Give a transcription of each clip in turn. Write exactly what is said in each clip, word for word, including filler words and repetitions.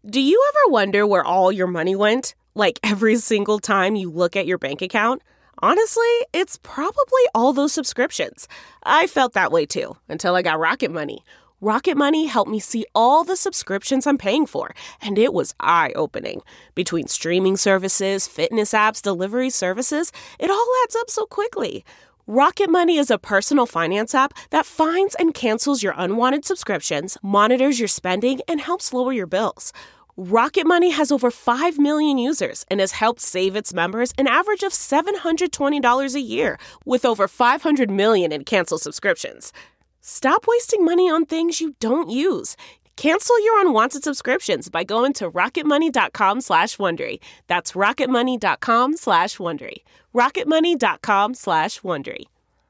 Do you ever wonder where all your money went? Like every single time you look at your bank account? Honestly, it's probably all those subscriptions. I felt that way too, until I got Rocket Money. Rocket Money helped me see all the subscriptions I'm paying for, and it was eye-opening. Between streaming services, fitness apps, delivery services, it all adds up so quickly. Rocket Money is a personal finance app that finds and cancels your unwanted subscriptions, monitors your spending, and helps lower your bills. Rocket Money has over five million users and has helped save its members an average of seven hundred twenty dollars a year, with over five hundred million in canceled subscriptions. Stop wasting money on things you don't use. Cancel your unwanted subscriptions by going to rocketmoney.com slash Wondery. That's rocketmoney.com slash Wondery. rocketmoney.com slash Wondery.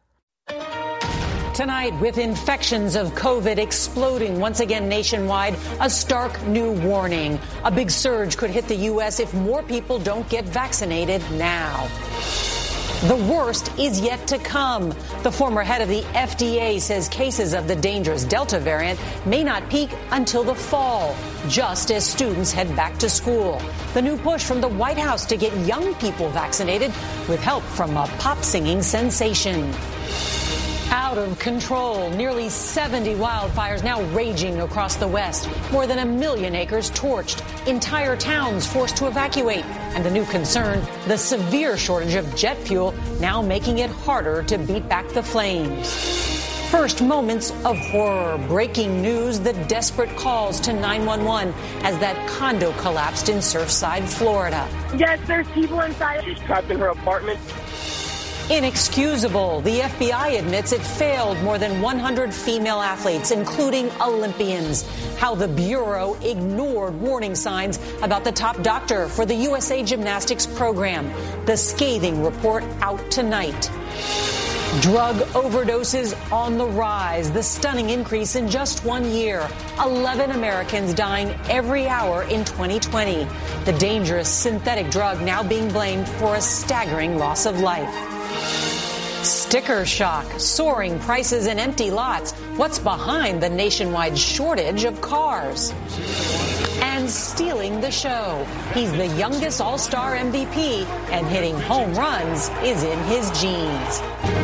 Tonight, with infections of COVID exploding once again nationwide, a stark new warning. A big surge could hit the U S if more people don't get vaccinated now. The worst is yet to come. The former head of the F D A says cases of the dangerous Delta variant may not peak until the fall, just as students head back to school. The new push from the White House to get young people vaccinated with help from a pop singing sensation. Out of control. Nearly seventy wildfires now raging across the West. More than a million acres torched. Entire towns forced to evacuate. And the new concern, the severe shortage of jet fuel, now making it harder to beat back the flames. First moments of horror. Breaking news, the desperate calls to nine one one as that condo collapsed in Surfside, Florida. Yes, there's people inside. She's trapped in her apartment. Inexcusable. The F B I admits it failed more than one hundred female athletes, including Olympians. How the Bureau ignored warning signs about the top doctor for the U S A Gymnastics program. The scathing report out tonight. Drug overdoses on the rise. The stunning increase in just one year. eleven Americans dying every hour in twenty twenty. The dangerous synthetic drug now being blamed for a staggering loss of life. Sticker shock, soaring prices and empty lots. What's behind the nationwide shortage of cars? And stealing the show. He's the youngest all-star M V P, and hitting home runs is in his genes.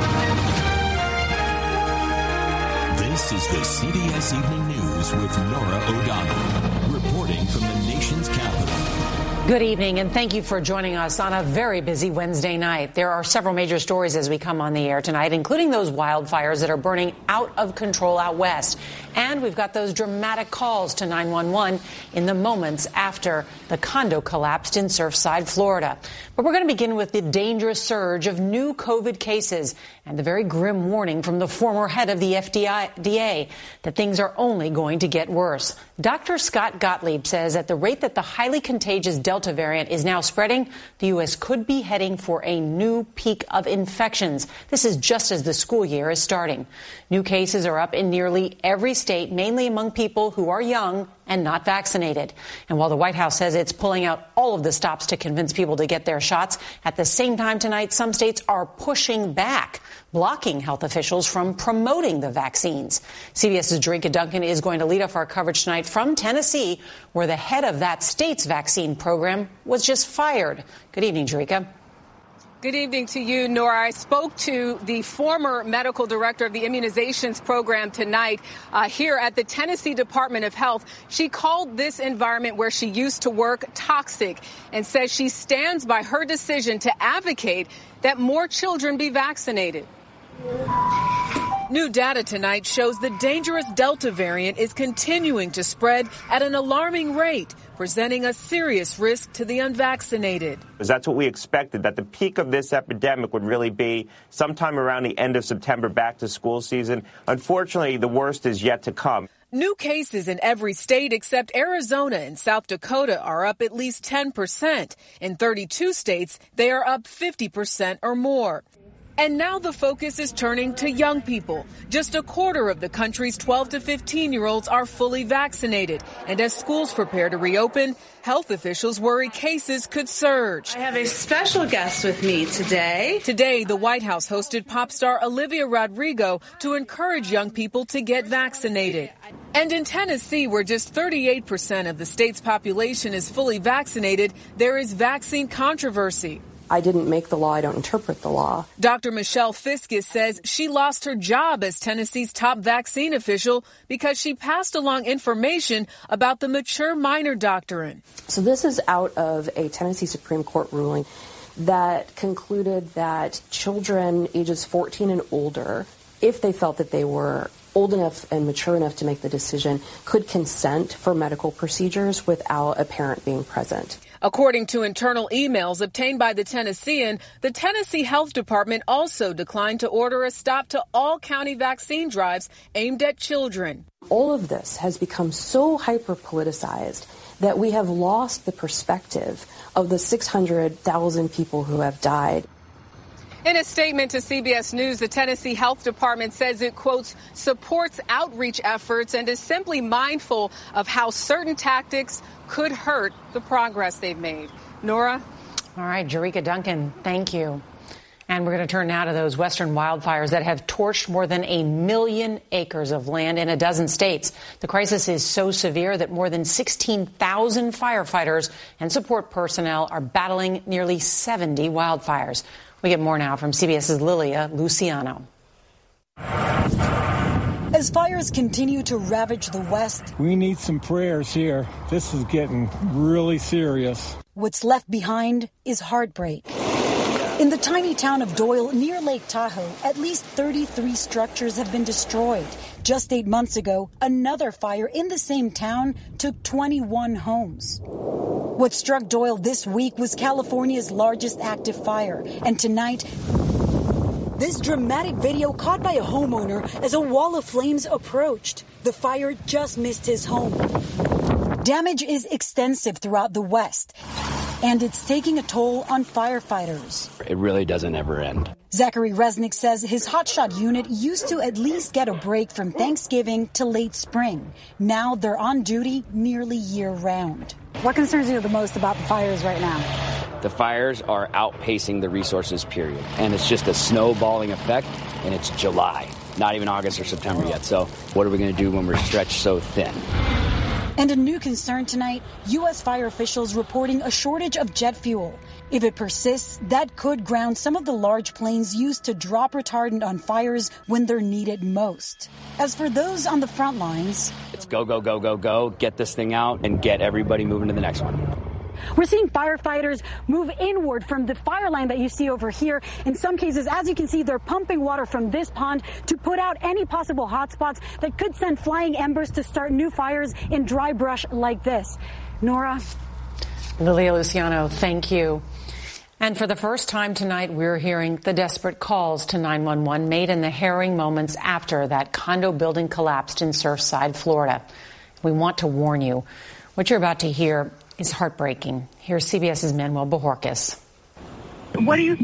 This is the C B S Evening News with Norah O'Donnell, reporting from the nation's capital. Good evening, and thank you for joining us on a very busy Wednesday night. There are several major stories as we come on the air tonight, including those wildfires that are burning out of control out west. And we've got those dramatic calls to nine one one in the moments after the condo collapsed in Surfside, Florida. But we're going to begin with the dangerous surge of new COVID cases and the very grim warning from the former head of the F D A that things are only going to get worse. Doctor Scott Gottlieb says at the rate that the highly contagious Delta variant is now spreading, the U S could be heading for a new peak of infections. This is just as the school year is starting. New cases are up in nearly every state, mainly among people who are young and not vaccinated. And while the White House says it's pulling out all of the stops to convince people to get their shots, at the same time tonight, some states are pushing back, blocking health officials from promoting the vaccines. CBS's Jericka Duncan is going to lead off our coverage tonight from Tennessee, where the head of that state's vaccine program was just fired. Good evening, Jericka. Good evening to you, Nora. I spoke to the former medical director of the immunizations program tonight uh, here at the Tennessee Department of Health. She called this environment where she used to work toxic and says she stands by her decision to advocate that more children be vaccinated. New data tonight shows the dangerous Delta variant is continuing to spread at an alarming rate, presenting a serious risk to the unvaccinated. That's what we expected, that the peak of this epidemic would really be sometime around the end of September, back to school season. Unfortunately, the worst is yet to come. New cases in every state except Arizona and South Dakota are up at least ten percent. In thirty-two states, they are up fifty percent or more. And now the focus is turning to young people. Just a quarter of the country's twelve to fifteen-year-olds are fully vaccinated. And as schools prepare to reopen, health officials worry cases could surge. I have a special guest with me today. Today, the White House hosted pop star Olivia Rodrigo to encourage young people to get vaccinated. And in Tennessee, where just thirty-eight percent of the state's population is fully vaccinated, there is vaccine controversy. I didn't make the law. I don't interpret the law. Doctor Michelle Fiskus says she lost her job as Tennessee's top vaccine official because she passed along information about the mature minor doctrine. So this is out of a Tennessee Supreme Court ruling that concluded that children ages fourteen and older, if they felt that they were old enough and mature enough to make the decision, could consent for medical procedures without a parent being present. According to internal emails obtained by the Tennessean, the Tennessee Health Department also declined to order a stop to all county vaccine drives aimed at children. All of this has become so hyper-politicized that we have lost the perspective of the six hundred thousand people who have died. In a statement to C B S News, the Tennessee Health Department says it, quotes, supports outreach efforts and is simply mindful of how certain tactics could hurt the progress they've made. Nora? All right, Jericka Duncan, thank you. And we're going to turn now to those western wildfires that have torched more than a million acres of land in a dozen states. The crisis is so severe that more than sixteen thousand firefighters and support personnel are battling nearly seventy wildfires. We get more now from CBS's Lilia Luciano. As fires continue to ravage the West, we need some prayers here. This is getting really serious. What's left behind is heartbreak. In the tiny town of Doyle near Lake Tahoe, at least thirty-three structures have been destroyed. Just eight months ago, another fire in the same town took twenty-one homes. What struck Doyle this week was California's largest active fire. And tonight, this dramatic video caught by a homeowner as a wall of flames approached. The fire just missed his home. Damage is extensive throughout the West, and it's taking a toll on firefighters. It really doesn't ever end. Zachary Resnick says his hotshot unit used to at least get a break from Thanksgiving to late spring. Now they're on duty nearly year-round. What concerns you the most about the fires right now? The fires are outpacing the resources, period. And it's just a snowballing effect, and it's July, not even August or September yet. So what are we going to do when we're stretched so thin? And a new concern tonight, U S fire officials reporting a shortage of jet fuel. If it persists, that could ground some of the large planes used to drop retardant on fires when they're needed most. As for those on the front lines, it's go, go, go, go, go, get this thing out and get everybody moving to the next one. We're seeing firefighters move inward from the fire line that you see over here. In some cases, as you can see, they're pumping water from this pond to put out any possible hotspots that could send flying embers to start new fires in dry brush like this. Nora? Lilia Luciano, thank you. And for the first time tonight, we're hearing the desperate calls to nine one one made in the harrowing moments after that condo building collapsed in Surfside, Florida. We want to warn you. What you're about to hear is heartbreaking. Here's CBS's Manuel Bojorquez. What are you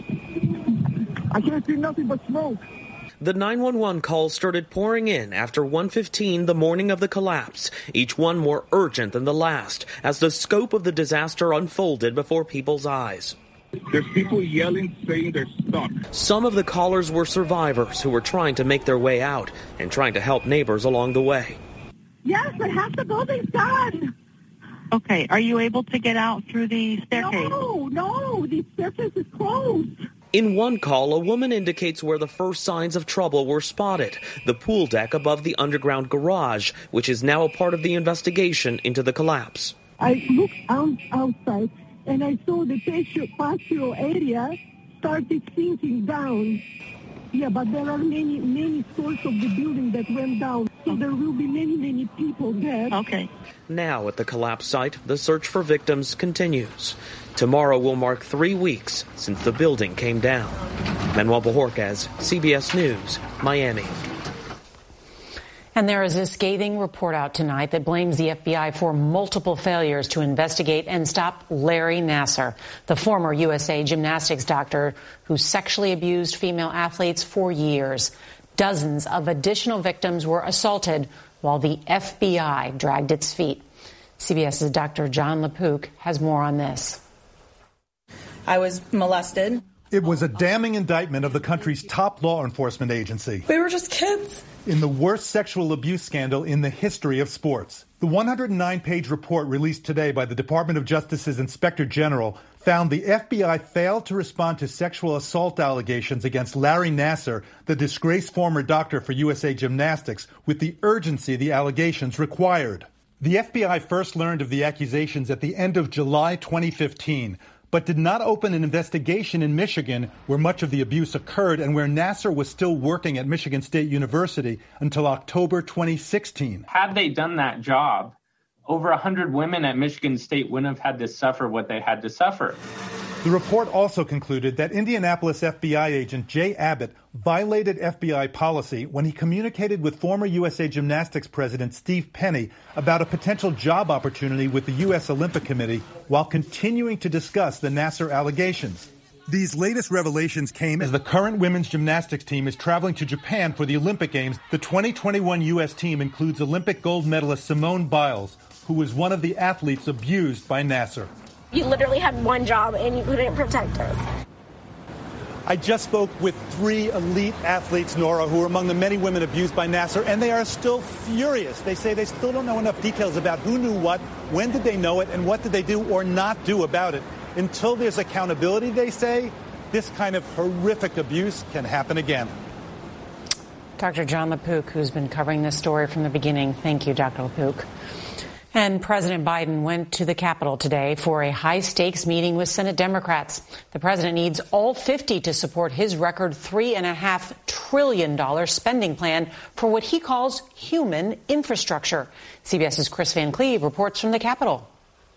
seeing? I can't see nothing but smoke. The nine one one calls started pouring in after one fifteen the morning of the collapse, each one more urgent than the last, as the scope of the disaster unfolded before people's eyes. There's people yelling, saying they're stuck. Some of the callers were survivors who were trying to make their way out and trying to help neighbors along the way. Yes, but half the building's done. Okay, are you able to get out through the staircase? No, no, the staircase is closed. In one call, a woman indicates where the first signs of trouble were spotted, the pool deck above the underground garage, which is now a part of the investigation into the collapse. I looked out, outside, and I saw the patio area started sinking down. Yeah, but there are many, many stores of the building that went down, so there will be many, many people dead. Okay. Now at the collapse site, the search for victims continues. Tomorrow will mark three weeks since the building came down. Manuel Bojorquez, C B S News, Miami. And there is a scathing report out tonight that blames the F B I for multiple failures to investigate and stop Larry Nassar, the former U S A gymnastics doctor who sexually abused female athletes for years. Dozens of additional victims were assaulted while the F B I dragged its feet. CBS's Doctor John LaPook has more on this. I was molested. It was a damning indictment of the country's top law enforcement agency. We were just kids. In the worst sexual abuse scandal in the history of sports. The one hundred nine page report released today by the Department of Justice's Inspector General found the F B I failed to respond to sexual assault allegations against Larry Nassar, the disgraced former doctor for U S A Gymnastics, with the urgency the allegations required. The F B I first learned of the accusations at the end of July twenty fifteen, but did not open an investigation in Michigan, where much of the abuse occurred and where Nassar was still working at Michigan State University until October twenty sixteen. Had they done that job, over one hundred women at Michigan State wouldn't have had to suffer what they had to suffer. The report also concluded that Indianapolis F B I agent Jay Abbott violated F B I policy when he communicated with former U S A Gymnastics president Steve Penny about a potential job opportunity with the U S Olympic Committee while continuing to discuss the Nassar allegations. These latest revelations came as the current women's gymnastics team is traveling to Japan for the Olympic Games. The twenty twenty-one U S team includes Olympic gold medalist Simone Biles, who was one of the athletes abused by Nassar. You literally had one job and you couldn't protect us. I just spoke with three elite athletes, Nora, who are among the many women abused by Nassar, and they are still furious. They say they still don't know enough details about who knew what, when did they know it, and what did they do or not do about it. Until there's accountability, they say, this kind of horrific abuse can happen again. Doctor John LaPook, who's been covering this story from the beginning. Thank you, Doctor LaPook. And President Biden went to the Capitol today for a high-stakes meeting with Senate Democrats. The president needs all fifty to support his record three point five trillion dollars spending plan for what he calls human infrastructure. CBS's Chris Van Cleve reports from the Capitol.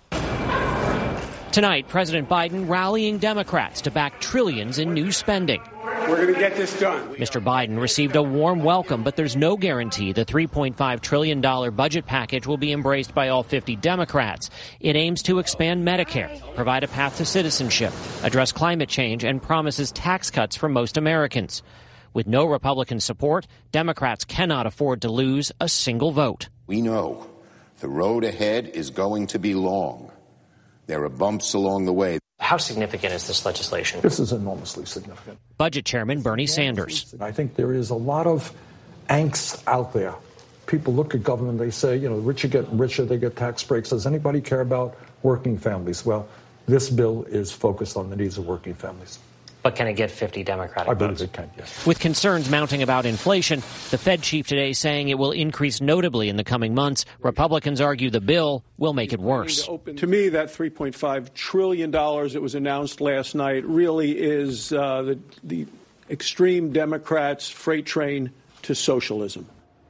Tonight, President Biden rallying Democrats to back trillions in new spending. We're going to get this done. Mister Biden received a warm welcome, but there's no guarantee the three point five trillion dollars budget package will be embraced by all fifty Democrats. It aims to expand Medicare, provide a path to citizenship, address climate change, and promises tax cuts for most Americans. With no Republican support, Democrats cannot afford to lose a single vote. We know the road ahead is going to be long. There are bumps along the way. How significant is this legislation? This is enormously significant. Budget Chairman Bernie Sanders. I think there is a lot of angst out there. People look at government, they say, you know, the richer get richer, they get tax breaks. Does anybody care about working families? Well, this bill is focused on the needs of working families. But can it get fifty Democratic I believe votes? it can, yes. With concerns mounting about inflation, the Fed chief today saying it will increase notably in the coming months. Republicans argue the bill will make it worse. To me, that three point five trillion dollars that was announced last night really is uh, the, the extreme Democrats' freight train to socialism.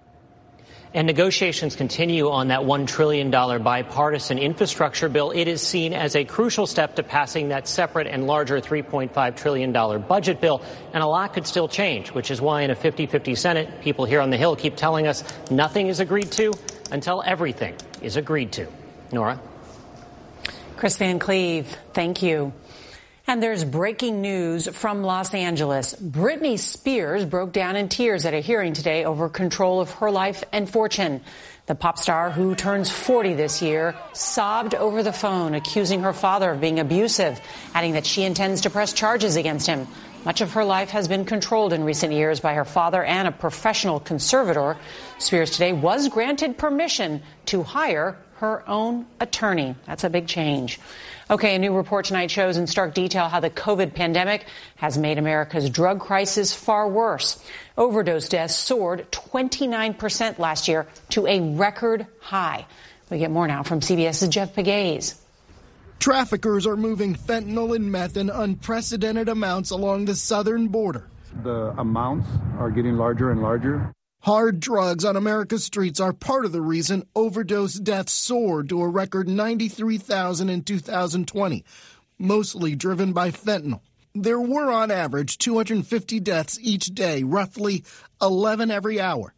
And negotiations continue on that one trillion dollars bipartisan infrastructure bill. It is seen as a crucial step to passing that separate and larger three point five trillion dollars budget bill. And a lot could still change, which is why in a fifty fifty Senate, people here on the Hill keep telling us nothing is agreed to until everything is agreed to. Nora? Chris Van Cleve, thank you. And there's breaking news from Los Angeles. Britney Spears broke down in tears at a hearing today over control of her life and fortune. The pop star, who turns forty this year, sobbed over the phone, accusing her father of being abusive, adding that she intends to press charges against him. Much of her life has been controlled in recent years by her father and a professional conservator. Spears today was granted permission to hire her own attorney. That's a big change. Okay, a new report tonight shows in stark detail how the COVID pandemic has made America's drug crisis far worse. Overdose deaths soared twenty-nine percent last year to a record high. We get more now from CBS's Jeff Pegues. Traffickers are moving fentanyl and meth in unprecedented amounts along the southern border. The amounts are getting larger and larger. Hard drugs on America's streets are part of the reason overdose deaths soared to a record ninety-three thousand in two thousand twenty, mostly driven by fentanyl. There were on average two hundred fifty deaths each day, roughly eleven every hour.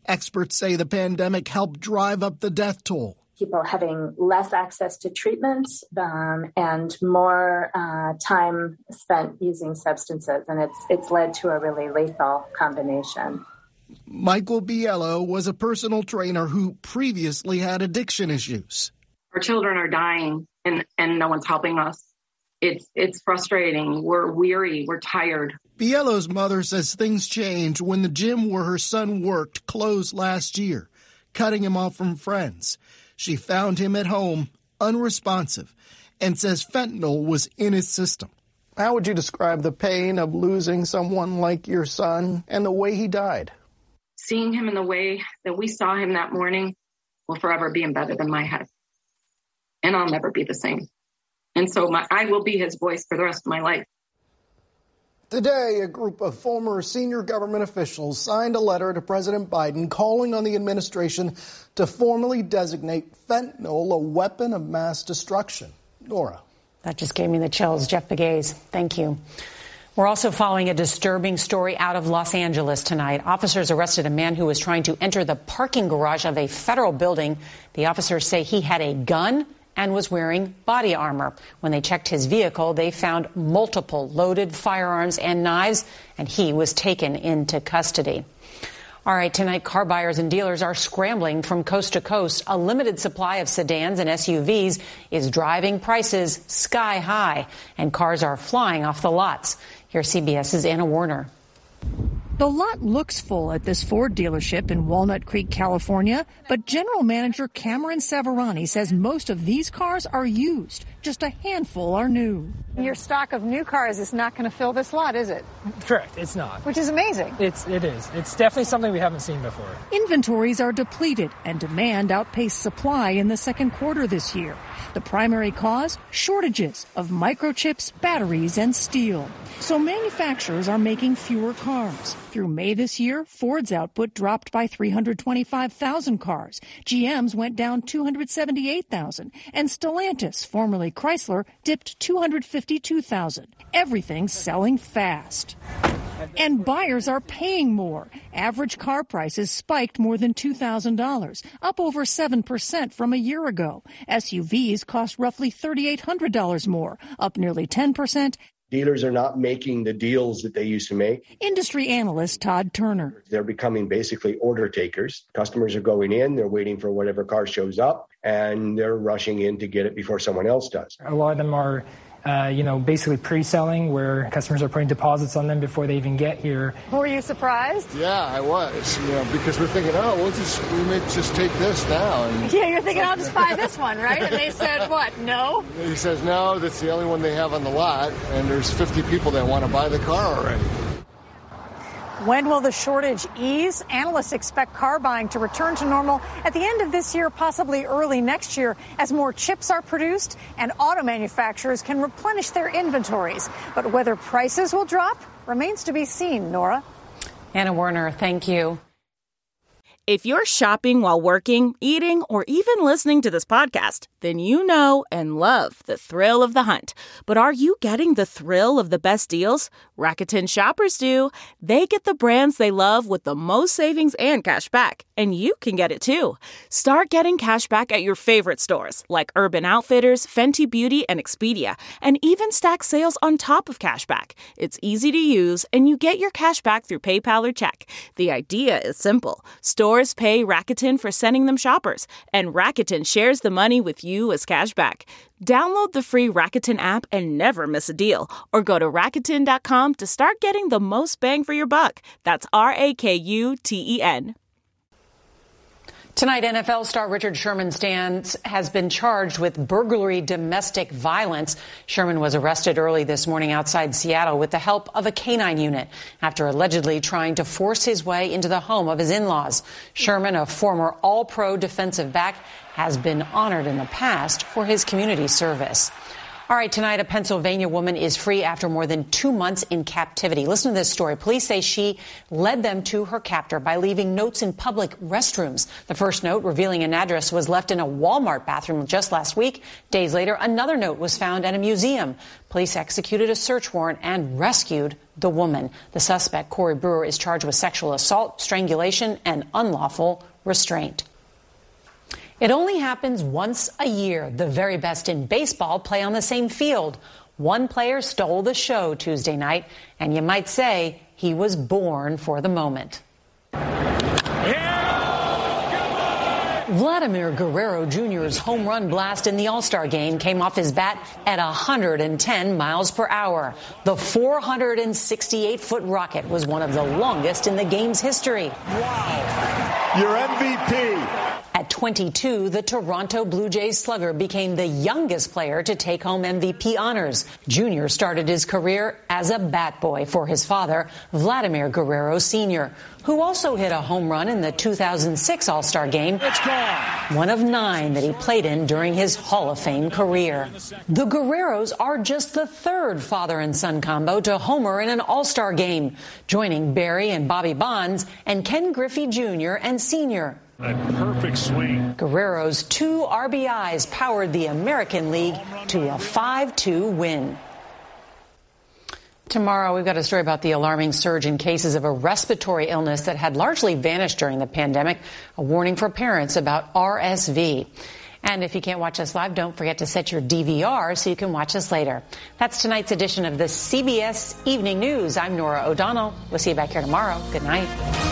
Experts say the pandemic helped drive up the death toll. People having less access to treatments um, and more uh, time spent using substances, and it's it's led to a really lethal combination. Michael Biello was a personal trainer who previously had addiction issues. Our children are dying, and, and no one's helping us. It's it's frustrating. We're weary. We're tired. Biello's mother says things changed when the gym where her son worked closed last year, cutting him off from friends. She found him at home, unresponsive, and says fentanyl was in his system. How would you describe the pain of losing someone like your son and the way he died? Seeing him in the way that we saw him that morning will forever be embedded in my head. And I'll never be the same. And so my, I will be his voice for the rest of my life. Today, a group of former senior government officials signed a letter to President Biden calling on the administration to formally designate fentanyl a weapon of mass destruction. Nora. That just gave me the chills. Jeff Pegues, thank you. We're also following a disturbing story out of Los Angeles tonight. Officers arrested a man who was trying to enter the parking garage of a federal building. The officers say he had a gun and was wearing body armor. When they checked his vehicle, they found multiple loaded firearms and knives, and he was taken into custody. All right, tonight, car buyers and dealers are scrambling from coast to coast. A limited supply of sedans and S U Vs is driving prices sky high, and cars are flying off the lots. Here's CBS's Anna Warner. The lot looks full at this Ford dealership in Walnut Creek, California, but General Manager Cameron Savarani says most of these cars are used. Just a handful are new. Your stock of new cars is not going to fill this lot, is it? Correct, it's not. Which is amazing. It's, it is. It's definitely something we haven't seen before. Inventories are depleted and demand outpaced supply in the second quarter this year. The primary cause? Shortages of microchips, batteries, and steel. So manufacturers are making fewer cars. Through May this year, Ford's output dropped by three hundred twenty-five thousand cars. G M's went down two hundred seventy-eight thousand. And Stellantis, formerly Chrysler, dipped two hundred fifty-two thousand. Everything's selling fast. And buyers are paying more. Average car prices spiked more than two thousand dollars, up over seven percent from a year ago. S U Vs cost roughly three thousand eight hundred dollars more, up nearly ten percent. Dealers are not making the deals that they used to make. Industry analyst Todd Turner. They're becoming basically order takers. Customers are going in, they're waiting for whatever car shows up, and they're rushing in to get it before someone else does. A lot of them are Uh, you know, basically pre-selling, where customers are putting deposits on them before they even get here. Were you surprised? Yeah, I was, you know, because we're thinking, oh, we'll just, we may just take this now. And yeah, you're thinking, I'll just buy this one, right? And they said, what, no? He says, no, that's the only one they have on the lot, and there's fifty people that want to buy the car already. When will the shortage ease? Analysts expect car buying to return to normal at the end of this year, possibly early next year, as more chips are produced and auto manufacturers can replenish their inventories. But whether prices will drop remains to be seen, Nora. Anna Werner, thank you. If you're shopping while working, eating, or even listening to this podcast, then you know and love the thrill of the hunt. But are you getting the thrill of the best deals? Rakuten shoppers do. They get the brands they love with the most savings and cash back. And you can get it too. Start getting cash back at your favorite stores like Urban Outfitters, Fenty Beauty, and Expedia, and even stack sales on top of cash back. It's easy to use, and you get your cash back through PayPal or check. The idea is simple. Stores pay Rakuten for sending them shoppers, and Rakuten shares the money with you as cash back. Download the free Rakuten app and never miss a deal, or go to Rakuten dot com to start getting the most bang for your buck. That's R A K U T E N. Tonight, N F L star Richard Sherman stands has been charged with burglary domestic violence. Sherman was arrested early this morning outside Seattle with the help of a canine unit after allegedly trying to force his way into the home of his in-laws. Sherman, a former All-Pro defensive back, has been honored in the past for his community service. All right, tonight, a Pennsylvania woman is free after more than two months in captivity. Listen to this story. Police say she led them to her captor by leaving notes in public restrooms. The first note, revealing an address, was left in a Walmart bathroom just last week. Days later, another note was found at a museum. Police executed a search warrant and rescued the woman. The suspect, Corey Brewer, is charged with sexual assault, strangulation, and unlawful restraint. It only happens once a year. The very best in baseball play on the same field. One player stole the show Tuesday night, and you might say he was born for the moment. Vladimir Guerrero Junior's home run blast in the All-Star game came off his bat at one hundred ten miles per hour. The four hundred sixty-eight foot rocket was one of the longest in the game's history. Wow. Your M V P. At twenty-two, the Toronto Blue Jays slugger became the youngest player to take home M V P honors. Junior started his career as a bat boy for his father, Vladimir Guerrero Senior, who also hit a home run in the two thousand six All-Star game, one of nine that he played in during his Hall of Fame career. The Guerreros are just the third father and son combo to homer in an All-Star game, joining Barry and Bobby Bonds and Ken Griffey Junior and Senior A perfect swing. Guerrero's two R B Is powered the American League to a five two win. Tomorrow, we've got a story about the alarming surge in cases of a respiratory illness that had largely vanished during the pandemic, a warning for parents about R S V. And if you can't watch us live, don't forget to set your D V R so you can watch us later. That's tonight's edition of the C B S Evening News. I'm Norah O'Donnell. We'll see you back here tomorrow. Good night.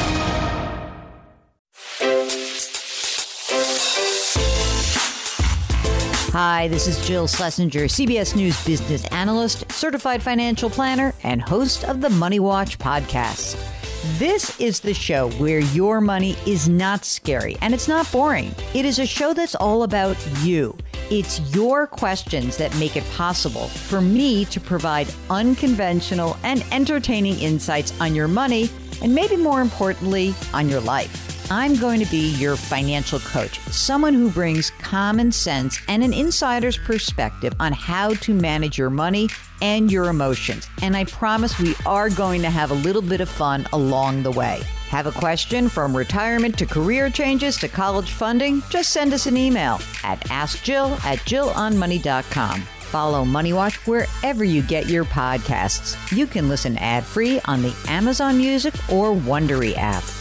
Hi, this is Jill Schlesinger, C B S News business analyst, certified financial planner, and host of the Money Watch podcast. This is the show where your money is not scary and it's not boring. It is a show that's all about you. It's your questions that make it possible for me to provide unconventional and entertaining insights on your money and maybe more importantly, on your life. I'm going to be your financial coach, someone who brings common sense and an insider's perspective on how to manage your money and your emotions. And I promise we are going to have a little bit of fun along the way. Have a question from retirement to career changes to college funding? Just send us an email at askjill at jill on money dot com. Follow Money Watch wherever you get your podcasts. You can listen ad-free on the Amazon Music or Wondery app.